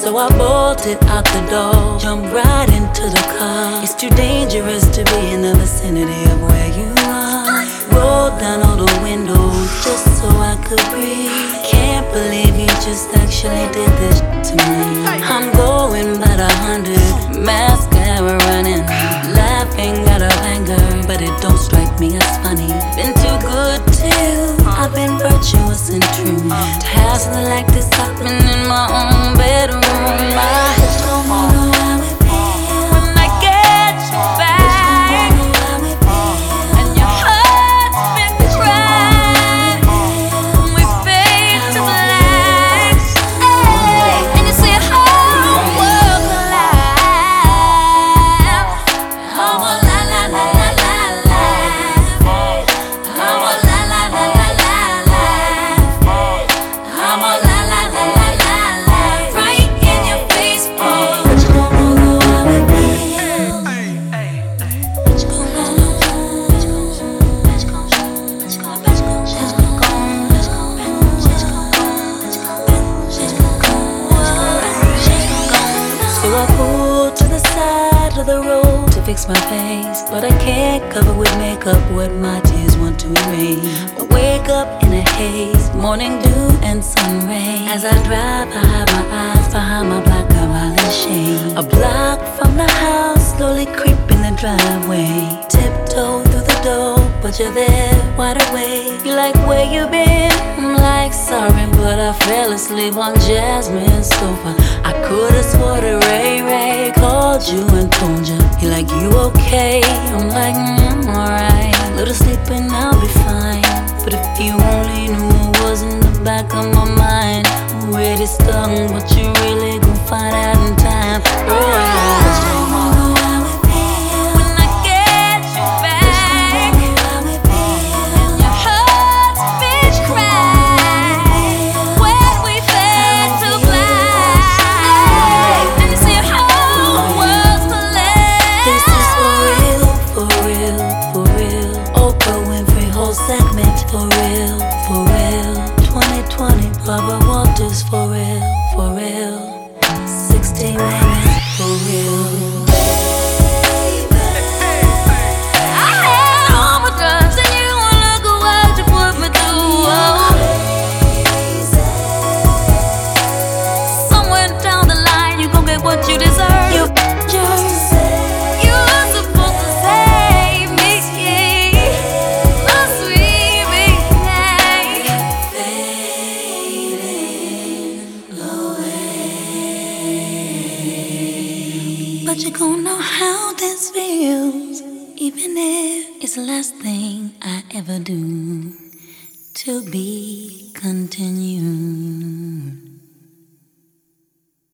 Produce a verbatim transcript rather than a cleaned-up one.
So I bolted out the door, jumped right into the car. It's too dangerous to be in the vicinity of where you are. Rolled down all the windows just so I could breathe. Can't believe you just actually did this to me. I'm going by the hundred, mascara running, laughing out of anger, but it don't strike me as funny. Been too good to you, I've been virtuous and true to have something like this happen in my own bedroom. I just don't know how it feels when I get you back and your heart's been crying when we fade to black. Hey, and you see how world collide. Oh, la la la la la la. Oh, la la la la la la. Oh, la la la la la la. Right in your face, oh. But you don't know how it feels. But you gon' know. But you gon' know. But you gon' know. But you gon' know. But you gon' know. So I pulled to the side of the road to fix my face, but I can't cover with makeup what my tears want to erase. I wake up in a haze, morning dew and sun rays. As I drive, I hide my eyes behind my black Cavalli shade. A block from the house, slowly creeping the driveway. Tiptoe through the door, but you're there, wide awake. You're like, where you been? I'm like, sorry, but I fell asleep on Jasmine's sofa. I could've swore that Ray Ray called you and told you. You're like, you okay? I'm like, mm, alright. Little sleeping, I'll be fine. But if you only knew what was in the back of my mind, already stung, but you really gon' find out in time. Oh, when I get you back and your heart's been crying when we fade to black, and you see how worlds collide. This is for real, for real, for real. Oprah Winfrey whole segment, for real, for real. twenty twenty, Barbara Walters, for real, for real. sixteen minutes, for real. I had all my drugs and you won't look at what you put me through. Somewhere down the line you gon' get what you deserve. You just you're supposed to save me, my sweet baby. Fading away, but you gon' know how this feels, even if it's the last thing I ever do. To be continued.